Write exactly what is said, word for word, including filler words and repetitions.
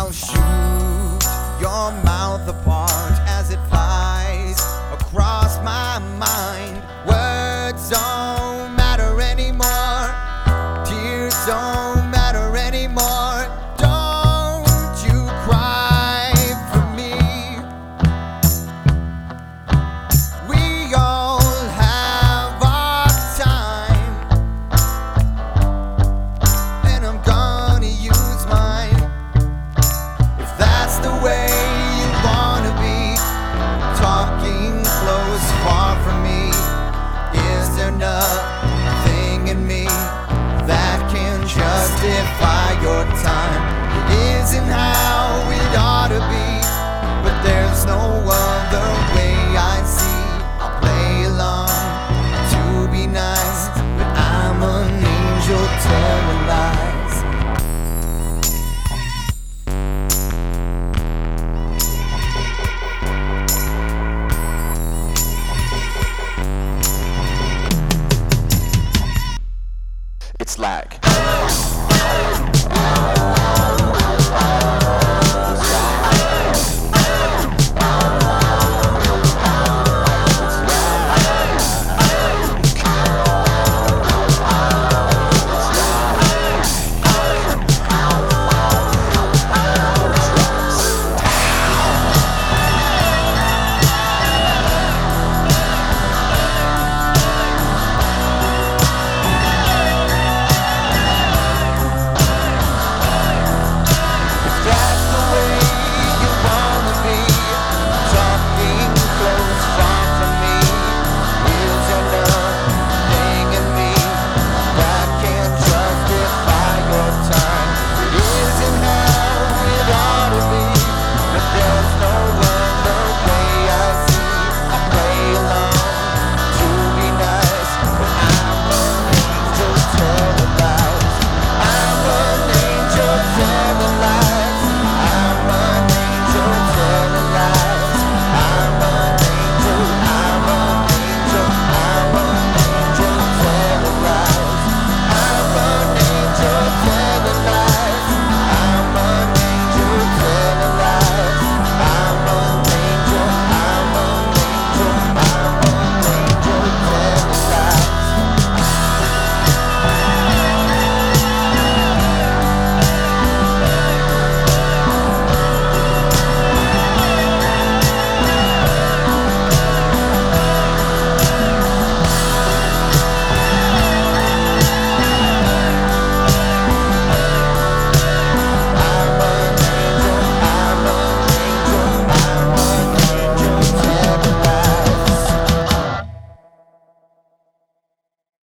I'll shoot your mouth apart as it flies across my mind. Words don't matter anymore, tears don't matter anymore. Don't you cry for me. We all have our time, and I'm gonna use mine. If that's the way you wanna be, talking close, far from me. Is there nothing in me that can justify your time? It isn't how it ought to be, but there's no one